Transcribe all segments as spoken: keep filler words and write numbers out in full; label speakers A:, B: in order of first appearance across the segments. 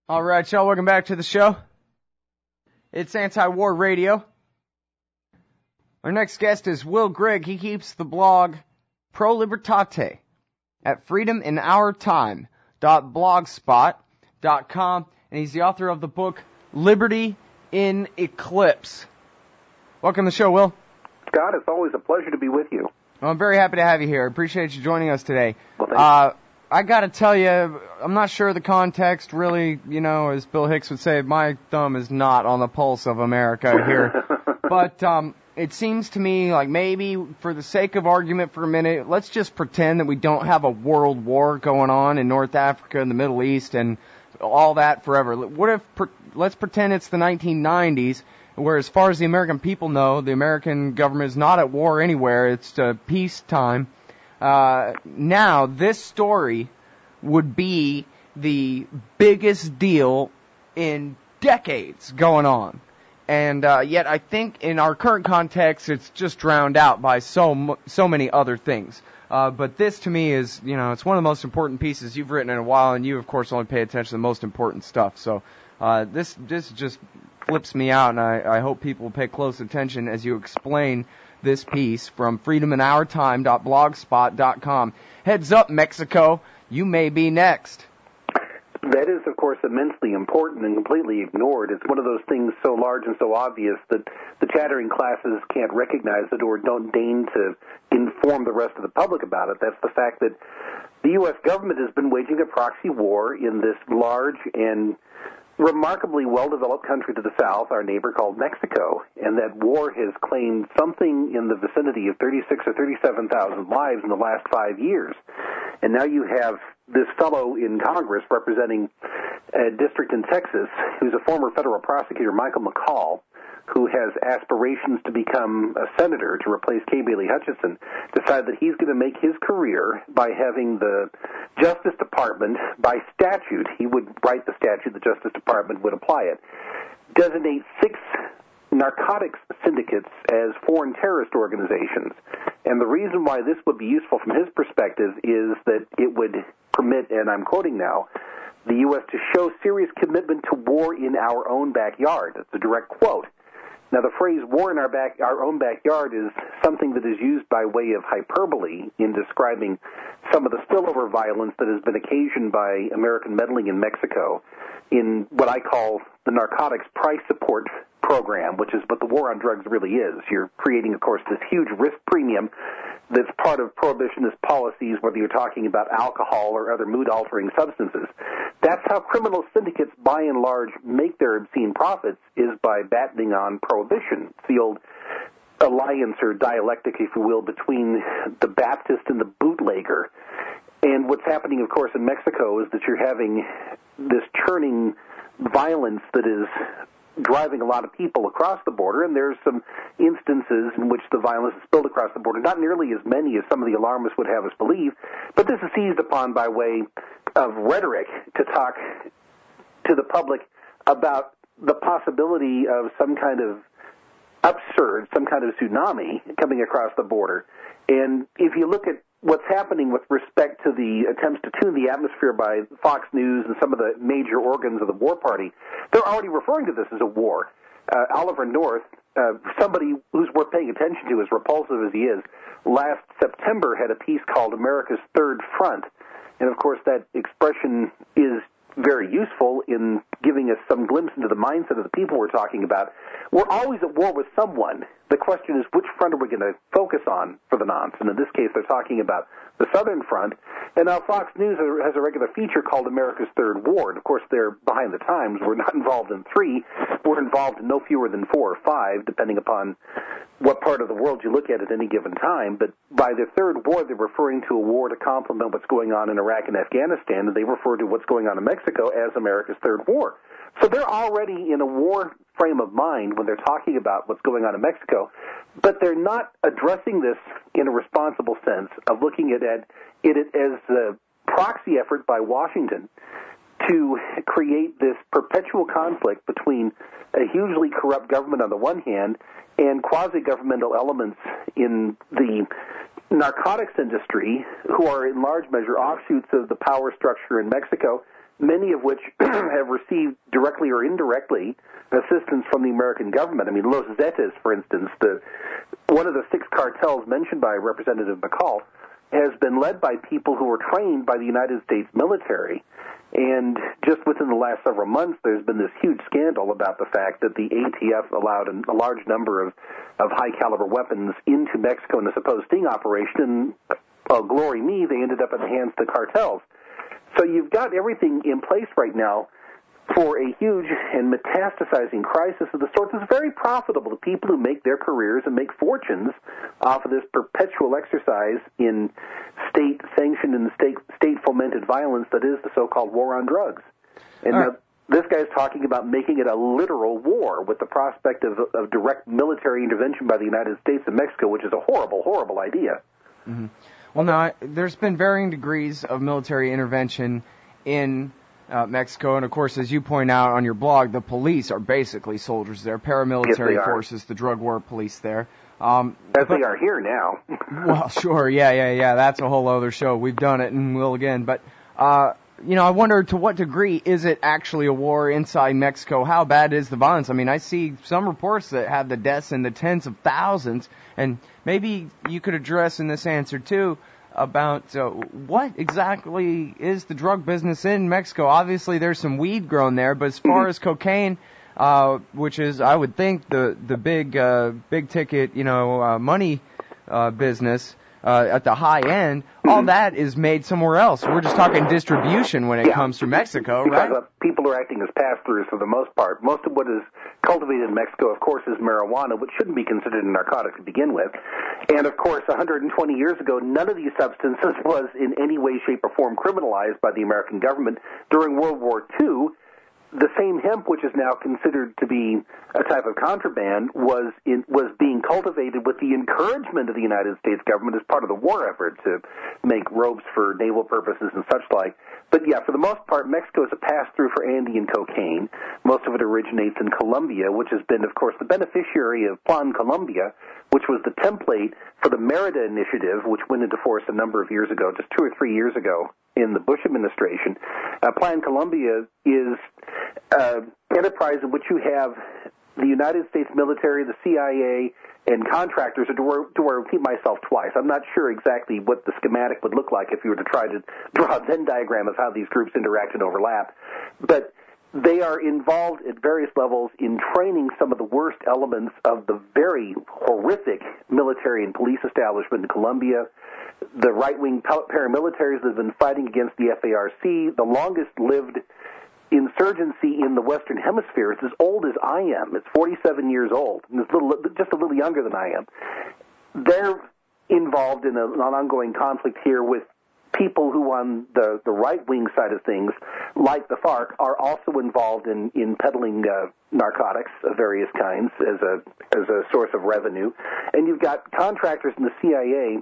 A: All right, y'all, welcome back to the show. It's Anti-War Radio. Our next guest is Will Grigg. He keeps the blog Pro Libertate at freedom in our time dot blogspot dot com, and he's the author of the book Liberty in Eclipse. Welcome to the show, Will.
B: Scott, it's always a pleasure to be with you.
A: Well, I'm very happy to have you here. I appreciate you joining us today.
B: Well, thank
A: uh, I got to tell you, I'm not sure the context really, you know, as Bill Hicks would say, my thumb is not on the pulse of America here. But um, it seems to me like maybe for the sake of argument for a minute, let's just pretend that we don't have a world war going on in North Africa and the Middle East and all that forever. What if, per, let's pretend it's the nineteen nineties, where as far as the American people know, the American government is not at war anywhere. It's uh, peacetime. Uh, now, this story would be the biggest deal in decades going on. And uh, yet I think in our current context, it's just drowned out by so so many other things. Uh, but this, to me, is, you know, it's one of the most important pieces you've written in a while, and you, of course, only pay attention to the most important stuff. So uh, this this just flips me out, and I, I hope people pay close attention as you explain this piece from freedom in our time dot blogspot dot com. Heads up, Mexico, you may be next.
B: That is, of course, immensely important and completely ignored. It's one of those things so large and so obvious that the chattering classes can't recognize it or don't deign to inform the rest of the public about it. That's the fact that the U S government has been waging a proxy war in this large and remarkably well-developed country to the south, our neighbor called Mexico, and that war has claimed something in the vicinity of thirty-six or thirty-seven thousand lives in the last five years. And now you have this fellow in Congress representing a district in Texas who's a former federal prosecutor, Michael McCall, who has aspirations to become a senator to replace Kay Bailey Hutchison, decided that he's going to make his career by having the Justice Department, by statute, he would write the statute, the Justice Department would apply it, designate six narcotics syndicates as foreign terrorist organizations. And the reason why this would be useful from his perspective is that it would permit, and I'm quoting now, the U S to show serious commitment to war in our own backyard. That's a direct quote. Now, the phrase war in our back, our own backyard is something that is used by way of hyperbole in describing some of the spillover violence that has been occasioned by American meddling in Mexico in what I call the narcotics price support program, which is what the war on drugs really is. You're creating, of course, this huge risk premium that's part of prohibitionist policies, whether you're talking about alcohol or other mood-altering substances. That's how criminal syndicates, by and large, make their obscene profits, is by battening on prohibition. It's the old alliance or dialectic, if you will, between the Baptist and the bootlegger. And what's happening, of course, in Mexico is that you're having this churning violence that is driving a lot of people across the border, and there's some instances in which the violence is spilled across the border, not nearly as many as some of the alarmists would have us believe, but this is seized upon by way of rhetoric to talk to the public about the possibility of some kind of upsurge, some kind of tsunami coming across the border. And if you look at what's happening with respect to the attempts to tune the atmosphere by Fox News and some of the major organs of the war party, they're already referring to this as a war. Uh, Oliver North, uh, somebody who's worth paying attention to, as repulsive as he is, last September had a piece called America's Third Front. And, of course, that expression is very useful in giving us some glimpse into the mindset of the people we're talking about. We're always at war with someone. The question is, which front are we going to focus on for the nonce? And in this case, they're talking about the Southern Front. And now Fox News has a regular feature called America's Third War. And, of course, they're behind the times. We're not involved in three. We're involved in no fewer than four or five, depending upon what part of the world you look at at any given time. But by their third war, they're referring to a war to complement what's going on in Iraq and Afghanistan, and they refer to what's going on in Mexico as America's Third War. So they're already in a war frame of mind when they're talking about what's going on in Mexico, but they're not addressing this in a responsible sense of looking at it, it as a proxy effort by Washington to create this perpetual conflict between a hugely corrupt government on the one hand and quasi-governmental elements in the narcotics industry who are in large measure offshoots of the power structure in Mexico many of which have received directly or indirectly assistance from the American government. I mean, Los Zetas, for instance, the one of the six cartels mentioned by Representative McCall, has been led by people who were trained by the United States military. And just within the last several months, there's been this huge scandal about the fact that the A T F allowed a large number of, of high-caliber weapons into Mexico in a supposed sting operation. And, well, glory me, they ended up in the hands of the cartels. So you've got everything in place right now for a huge and metastasizing crisis of the sort that's very profitable to people who make their careers and make fortunes off of this perpetual exercise in state-sanctioned and state, state-fomented violence that is the so-called war on drugs. And
A: right.
B: now, this guy's talking about making it a literal war with the prospect of, of direct military intervention by the United States and Mexico, which is a horrible, horrible idea.
A: Mm-hmm. Well, now, there's been varying degrees of military intervention in Uh, Mexico, and of course, as you point out on your blog, the police are basically soldiers there, paramilitary
B: yes,
A: forces, the drug war police there. Um,
B: As
A: but,
B: they are here now.
A: Well, sure, yeah, yeah, yeah, that's a whole other show. We've done it and will again. But, uh, you know, I wonder to what degree is it actually a war inside Mexico? How bad is the violence? I mean, I see some reports that have the deaths in the tens of thousands, and maybe you could address in this answer, too, about uh, what exactly is the drug business in Mexico. Obviously, there's some weed grown there, but as far as cocaine, uh, which is, I would think, the the big uh, big ticket, you know, uh, money uh, business uh, at the high end, all that is made somewhere else. We're just talking distribution when it
B: yeah.
A: comes to Mexico,
B: because,
A: right?
B: Uh, people are acting as pass-throughs for the most part. Most of what is cultivated in Mexico, of course, is marijuana, which shouldn't be considered a narcotic to begin with. And, of course, one hundred twenty years ago, none of these substances was in any way, shape, or form criminalized by the American government. During World War Two, the same hemp, which is now considered to be a type of contraband, was in, was being cultivated with the encouragement of the United States government as part of the war effort to make ropes for naval purposes and such like. But yeah, for the most part, Mexico is a pass-through for Andean cocaine. Most of it originates in Colombia, which has been, of course, the beneficiary of Plan Colombia, which was the template for the Merida Initiative, which went into force a number of years ago, just two or three years ago in the Bush administration. Uh, Plan Colombia is an uh, enterprise in which you have the United States military, the C I A, and contractors. Do I repeat myself twice? I'm not sure exactly what the schematic would look like if you were to try to draw a Venn diagram of how these groups interact and overlap. But they are involved at various levels in training some of the worst elements of the very horrific military and police establishment in Colombia, the right-wing paramilitaries that have been fighting against the F A R C, the longest-lived insurgency in the Western Hemisphere. It's as old as I am. It's forty-seven years old, and it's a little, just a little younger than I am. They're involved in a, an ongoing conflict here with people who on the, the right-wing side of things, like the FARC, are also involved in, in peddling uh, narcotics of various kinds as a as a source of revenue. And you've got contractors in the C I A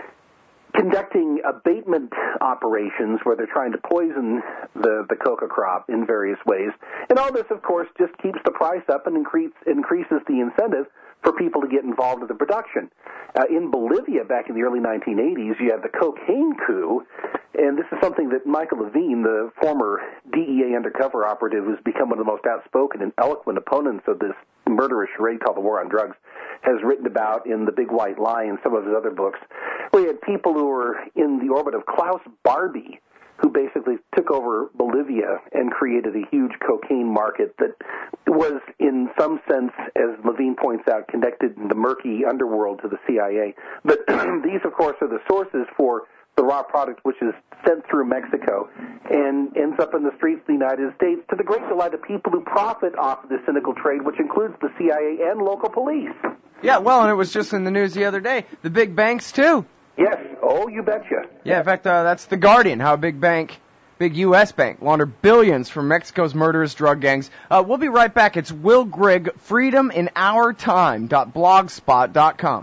B: conducting abatement operations where they're trying to poison the, the coca crop in various ways. And all this, of course, just keeps the price up and increase, increases the incentive for people to get involved in the production. Uh, in Bolivia, back in the early nineteen eighties, you had the cocaine coup, and this is something that Michael Levine, the former D E A undercover operative who's become one of the most outspoken and eloquent opponents of this murderous charade called the War on Drugs, has written about in The Big White Lie and some of his other books. We had people who were in the orbit of Klaus Barbie, who basically took over Bolivia and created a huge cocaine market that was, in some sense, as Levine points out, connected in the murky underworld to the C I A. But these, of course, are the sources for the raw product which is sent through Mexico and ends up in the streets of the United States to the great delight of people who profit off of this cynical trade, which includes the C I A and local police.
A: Yeah, well, and it was just in the news the other day. The big banks, too.
B: Yes. Oh, you betcha.
A: Yeah, in fact, uh, that's The Guardian, how a big bank, big U S bank, laundered billions from Mexico's murderous drug gangs. Uh, we'll be right back. It's Will Grigg, freedom in our time dot blogspot dot com.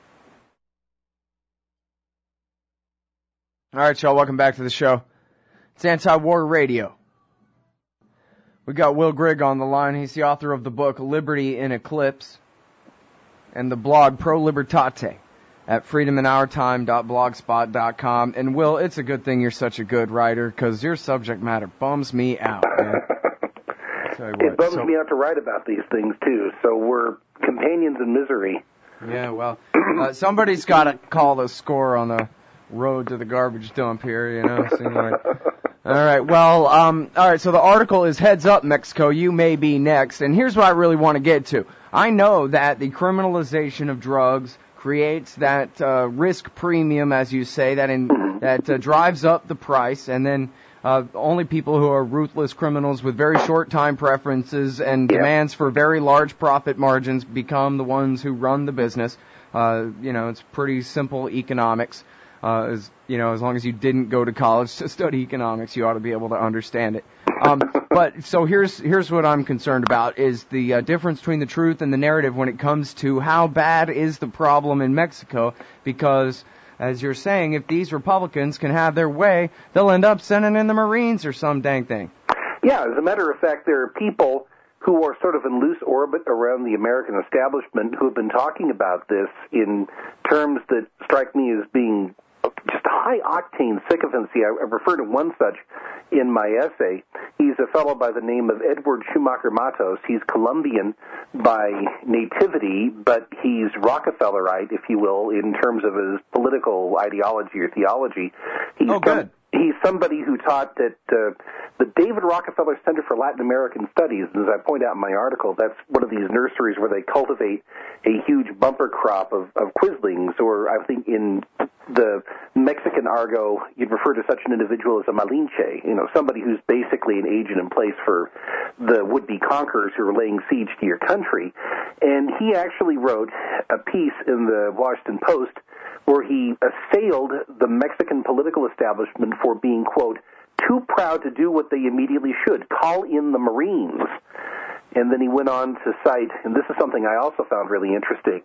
A: All right, y'all, welcome back to the show. It's Anti-War Radio. We got Will Grigg on the line. He's the author of the book Liberty in Eclipse and the blog Pro Libertate. at freedom in our time dot blogspot dot com. And, Will, it's a good thing you're such a good writer, because your subject matter bums me out, man.
B: It bums so, me out to write about these things, too, so we're companions in misery.
A: Yeah, well, uh, somebody's got to call the score on the road to the garbage dump here, you know. So anyway. All right, well, um, all right, so the article is Heads Up, Mexico, you may be next. And here's what I really want to get to. I know that the criminalization of drugs creates that uh, risk premium, as you say, that in, that uh, drives up the price, and then Uh, only people who are ruthless criminals with very short time preferences and yeah. demands for very large profit margins become the ones who run the business. Uh, you know, it's pretty simple economics. Uh, as, you know, as long as you didn't go to college to study economics, you ought to be able to understand it. Um, but so here's here's what I'm concerned about is the uh, difference between the truth and the narrative when it comes to how bad is the problem in Mexico, because as you're saying, if these Republicans can have their way, they'll end up sending in the Marines or some dang thing.
B: Yeah, as a matter of fact, there are people who are sort of in loose orbit around the American establishment who have been talking about this in terms that strike me as being just high-octane sycophancy. I refer to one such in my essay. He's a fellow by the name of Edward Schumacher Matos. He's Colombian by nativity, but he's Rockefellerite, if you will, in terms of his political ideology or theology. He's
A: oh, good.
B: Some, he's somebody who taught at uh, the David Rockefeller Center for Latin American Studies. And as I point out in my article, that's one of these nurseries where they cultivate a huge bumper crop of, of quislings, or I think in the Mexican argot, you'd refer to such an individual as a Malinche, you know, somebody who's basically an agent in place for the would-be conquerors who are laying siege to your country. And he actually wrote a piece in the Washington Post where he assailed the Mexican political establishment for being, quote, too proud to do what they immediately should, call in the Marines. And then he went on to cite, and this is something I also found really interesting,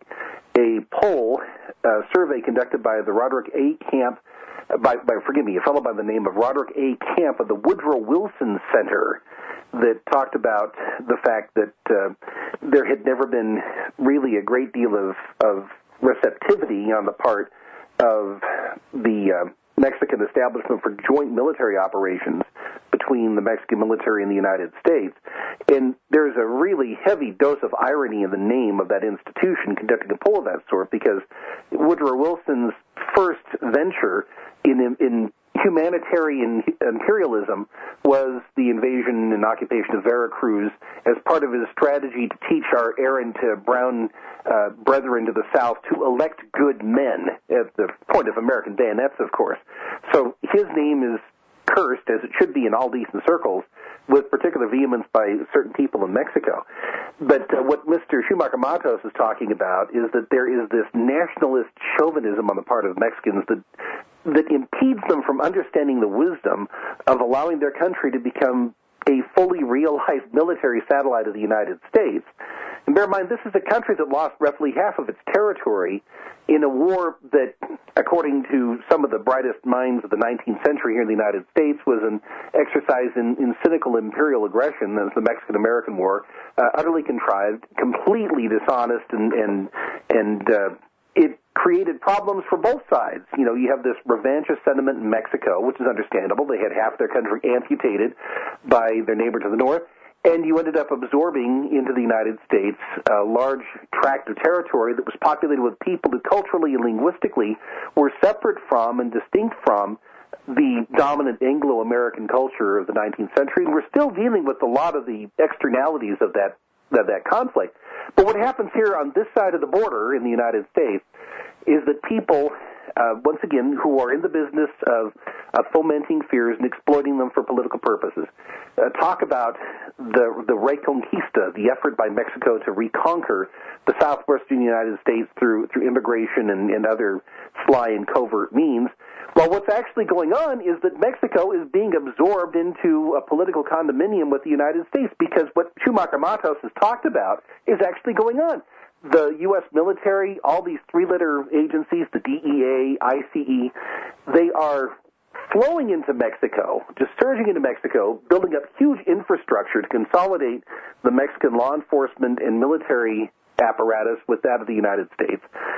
B: a poll, a survey conducted by the Roderick A. Camp, by, by forgive me, a fellow by the name of Roderick A. Camp of the Woodrow Wilson Center, that talked about the fact that uh, there had never been really a great deal of, of receptivity on the part of the uh, Mexican establishment for joint military operations between the Mexican military and the United States. And there's a really heavy dose of irony in the name of that institution conducting a poll of that sort, because Woodrow Wilson's first venture in, in humanitarian imperialism was the invasion and occupation of Veracruz as part of his strategy to teach our errant uh, brown uh, brethren to the South to elect good men, at the point of American bayonets, of course. So his name is cursed, as it should be in all decent circles, with particular vehemence by certain people in Mexico. But uh, what Mister Schumacher Matos is talking about is that there is this nationalist chauvinism on the part of Mexicans that that impedes them from understanding the wisdom of allowing their country to become a fully realized military satellite of the United States. And bear in mind, this is a country that lost roughly half of its territory in a war that, according to some of the brightest minds of the nineteenth century here in the United States, was an exercise in, in cynical imperial aggression. That's the Mexican-American War, uh, utterly contrived, completely dishonest, and and and uh, it created problems for both sides. You know, you have this revanchist sentiment in Mexico, which is understandable. They had half their country amputated by their neighbor to the north. And you ended up absorbing into the United States a large tract of territory that was populated with people who culturally and linguistically were separate from and distinct from the dominant Anglo-American culture of the nineteenth century. And we're still dealing with a lot of the externalities of that, of that conflict. But what happens here on this side of the border in the United States is that people, uh, once again, who are in the business of, of fomenting fears and exploiting them for political purposes, uh, talk about the the Reconquista, the effort by Mexico to reconquer the southwestern United States through through immigration and, and other sly and covert means. Well, what's actually going on is that Mexico is being absorbed into a political condominium with the United States, because what Schumacher Matos has talked about is actually going on. The U S military, all these three-letter agencies, the D E A, I C E, they are flowing into Mexico, just surging into Mexico, building up huge infrastructure to consolidate the Mexican law enforcement and military apparatus with that of the United States.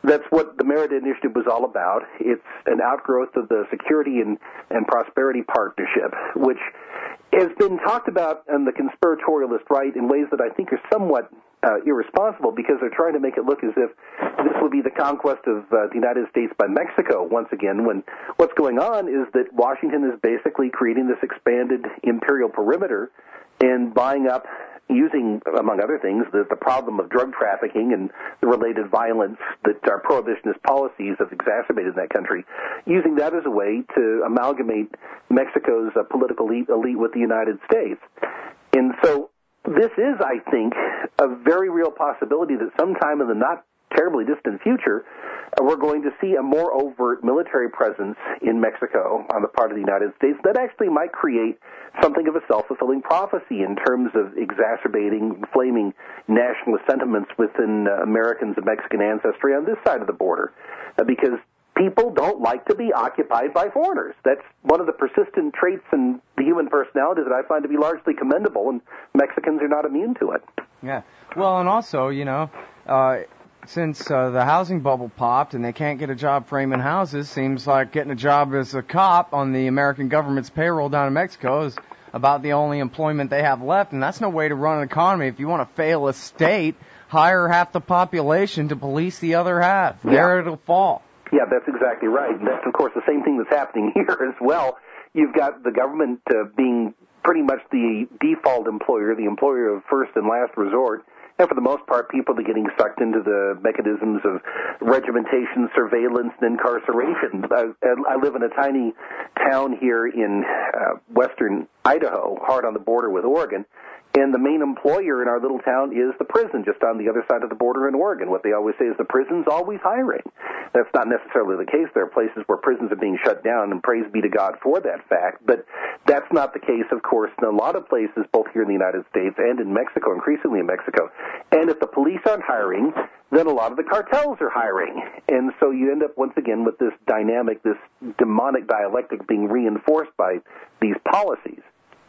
B: That's what the Merida Initiative was all about. It's an outgrowth of the Security and, and Prosperity Partnership, which has been talked about on the conspiratorialist right in ways that I think are somewhat uh, irresponsible, because they're trying to make it look as if this will be the conquest of uh, the United States by Mexico once again, when what's going on is that Washington is basically creating this expanded imperial perimeter and buying up, using, among other things, the, the problem of drug trafficking and the related violence that our prohibitionist policies have exacerbated in that country, using that as a way to amalgamate Mexico's uh, political elite, elite with the United States. And so this is, I think, a very real possibility that sometime in the not terribly distant future, uh, we're going to see a more overt military presence in Mexico on the part of the United States that actually might create something of a self-fulfilling prophecy in terms of exacerbating, inflaming nationalist sentiments within uh, Americans of Mexican ancestry on this side of the border, uh, because people don't like to be occupied by foreigners. That's one of the persistent traits in the human personality that I find to be largely commendable, and Mexicans are not immune to it.
A: Yeah. Well, and also, you know, uh, since uh, the housing bubble popped and they can't get a job framing houses, seems like getting a job as a cop on the American government's payroll down in Mexico is about the only employment they have left, and that's no way to run an economy. If you want to fail a state, hire half the population to police the other half.
B: Yeah.
A: There it'll fall.
B: Yeah, that's exactly right. And that's, of course, the same thing that's happening here as well. You've got the government uh, being pretty much the default employer, the employer of first and last resort. And for the most part, people are getting sucked into the mechanisms of regimentation, surveillance, and incarceration. I, I live in a tiny town here in uh, western Idaho, hard on the border with Oregon. And the main employer in our little town is the prison, just on the other side of the border in Oregon. What they always say is the prison's always hiring. That's not necessarily the case. There are places where prisons are being shut down, and praise be to God for that fact. But that's not the case, of course, in a lot of places, both here in the United States and in Mexico, increasingly in Mexico. And if the police aren't hiring, then a lot of the cartels are hiring. And so you end up, once again, with this dynamic, this demonic dialectic being reinforced by these policies.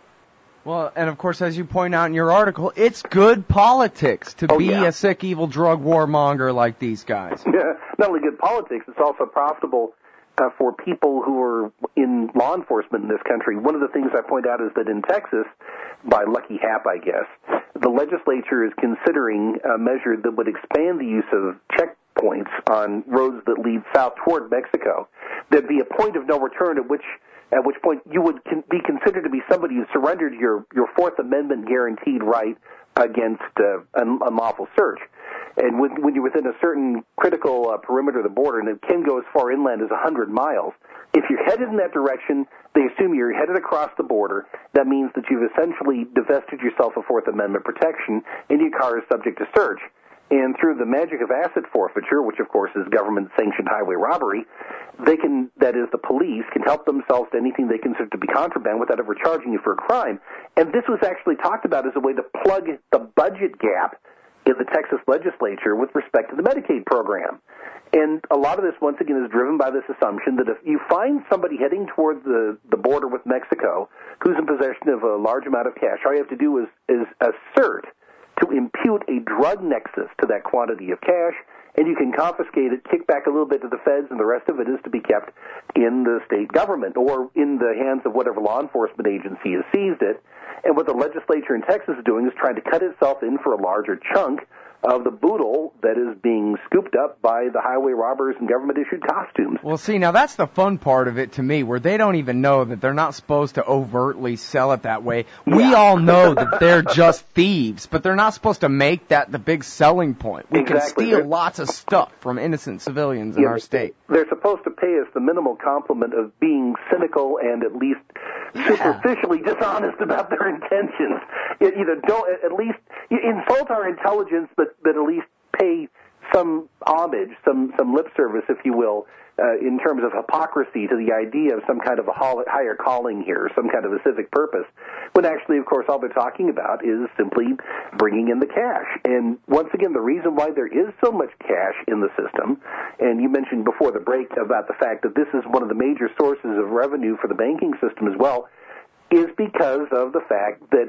A: Well, and of course, as you point out in your article, it's good politics to
B: oh,
A: be
B: yeah.
A: a sick, evil drug warmonger like these guys.
B: Yeah, not only good politics, it's also profitable uh, for people who are in law enforcement in this country. One of the things I point out is that in Texas, by lucky hap, I guess, the legislature is considering a measure that would expand the use of checkpoints on roads that lead south toward Mexico. There'd be a point of no return at which at which point you would con- be considered to be somebody who surrendered your, your Fourth Amendment guaranteed right against uh, an unlawful search. And when, when you're within a certain critical uh, perimeter of the border, and it can go as far inland as one hundred miles, if you're headed in that direction, they assume you're headed across the border. That means that you've essentially divested yourself of Fourth Amendment protection, and your car is subject to search. And through the magic of asset forfeiture, which of course is government-sanctioned highway robbery, they can, that is, the police can help themselves to anything they consider to be contraband without ever charging you for a crime. And this was actually talked about as a way to plug the budget gap in the Texas legislature with respect to the Medicaid program. And a lot of this, once again, is driven by this assumption that if you find somebody heading toward the, the border with Mexico who's in possession of a large amount of cash, all you have to do is, is assert to impute a drug nexus to that quantity of cash, and you can confiscate it, kick back a little bit to the feds, and the rest of it is to be kept in the state government or in the hands of whatever law enforcement agency has seized it. And what the legislature in Texas is doing is trying to cut itself in for a larger chunk of the boodle that is being scooped up by the highway robbers in government-issued costumes.
A: Well, see, now that's the fun part of it to me, where they don't even know that they're not supposed to overtly sell it that way. We yeah. all know that they're just thieves, but they're not supposed to make that the big selling point. We
B: exactly.
A: can steal
B: they're,
A: lots of stuff from innocent civilians in
B: yeah,
A: our state.
B: They're supposed to pay us the minimal compliment of being cynical and at least yeah. superficially dishonest about their intentions. Either don't, at least insult our intelligence, but but at least pay some homage, some, some lip service, if you will, uh, in terms of hypocrisy to the idea of some kind of a higher calling here, some kind of a civic purpose, when actually, of course, all they're talking about is simply bringing in the cash. And once again, the reason why there is so much cash in the system, and you mentioned before the break about the fact that this is one of the major sources of revenue for the banking system as well, is because of the fact that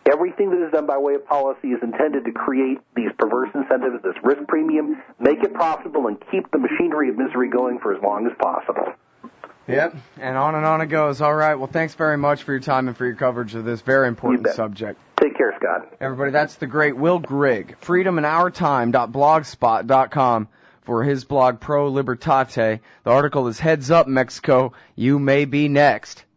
B: Everything that is done by way of policy is intended to create these perverse incentives, this risk premium, make it profitable, and keep the machinery of misery going for as long as possible.
A: Yep, and on and on it goes. All right, well, thanks very much for your time and for your coverage of this very important subject.
B: Take care, Scott.
A: Everybody, that's the great Will Grigg, freedom in our time dot blogspot dot com for his blog Pro Libertate. The article is Heads Up, Mexico, You May Be Next.